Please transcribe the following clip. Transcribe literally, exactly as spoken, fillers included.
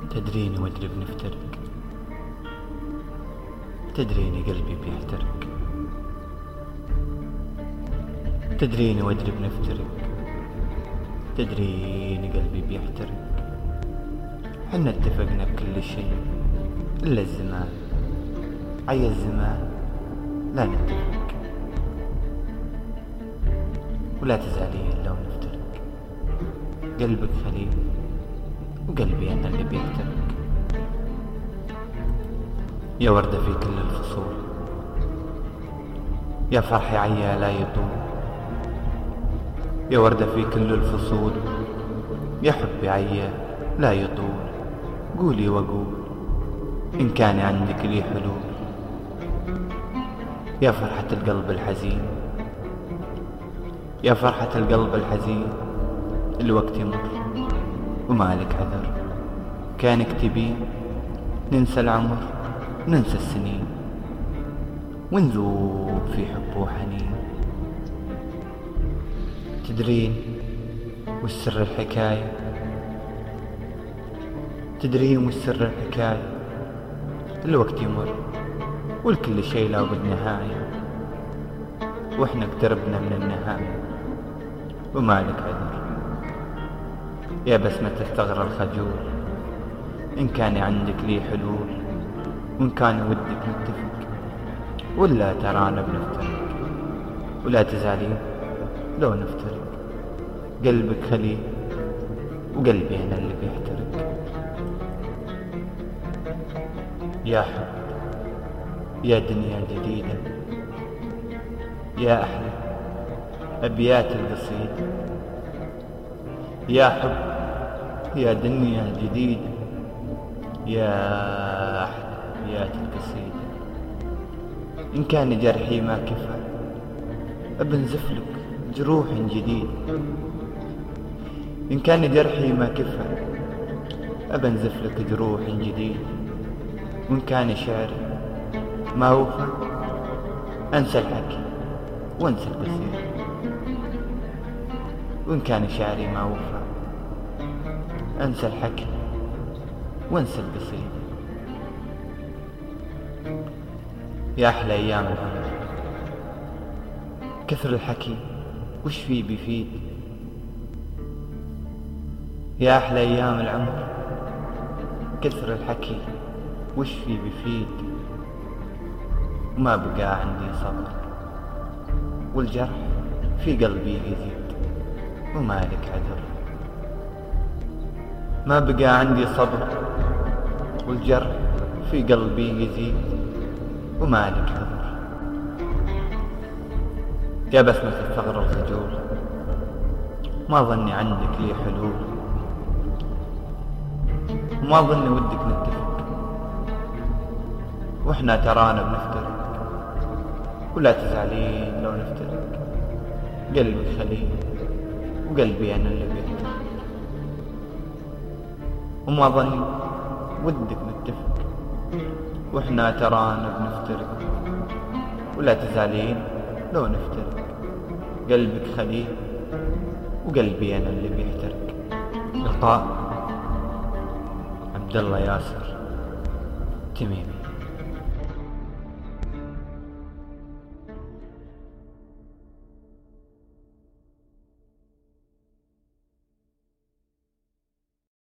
تدريني وادري بنفترق، تدريني قلبي بيحترق، تدريني وادري بنفترق، تدريني قلبي بيحترق. حنا اتفقنا بكل شيء إلا الزمان، عيا الزمان لا نتفق، ولا تزعلين لو نفترق. قلبك خليل وقلبي أنا اللي بيحترق. يا وردة في كل الفصول، يا فرحي عيا لا يطول. يا وردة في كل الفصول، يا حبي عيا لا يطول. قولي وقول إن كان عندك لي حلول. يا فرحة القلب الحزين، يا فرحة القلب الحزين، الوقت يمر ومالك عذر. كانك تبين ننسى العمر، ننسى السنين، ونذوب في حب وحنين. تدرين وش سر الحكاية، تدرين وش سر الحكاية. الوقت يمر والكل شيء له بالنهاية، واحنا اقتربنا من النهاية ومالك عذر. يا بسمة الثغر الخجول، إن كان عندك لي حلول، وإن كان ودك نتفق، ولا ترانا بنفترق. ولا تزعلين لو نفترق. قلبك خليل وقلبي أنا اللي بيحترق. يا حب يا دنيا جديدة، يا أحلى أبيات القصيدة. يا حب يا دنيا جديدة، يا أحلى أبيات القصيدة. إن كان جرحي ما كفى أبنزف لك جروح جديد. إن كان جرحي ما كفى أبنزف لك جروح جديد. وإن كان شعري ما وفى أنسى الحكي وانسى القصيدة. وإن كان شعري ما وفى أنسى الحكي وانسى القصيدة. يا أحلى أيام العمر، كثر الحكي وش فيه بيفيد. يا أحلى أيام العمر، كثر الحكي وش فيه بيفيد. وما بقى عندي صبر والجرح في قلبي يزيد، ومالك عذر. ما بقى عندي صبر والجرح في قلبي يزيد، ومالك عذر. يا بسمة الثغر الخجول، ما ظني عندك لي حلول، وما ظني ودك نتفق، واحنا ترانا بنفترق. ولا تزعلين لو نفترق. قلبي خليل وقلبي أنا اللي بيحترق. وما ظني ودك نتفق، واحنا ترانا بنفترق. ولا تزعلين لو نفترق. قلبك خليل وقلبي أنا اللي بيحترق. لقاء عبد الله ياسر تميمي.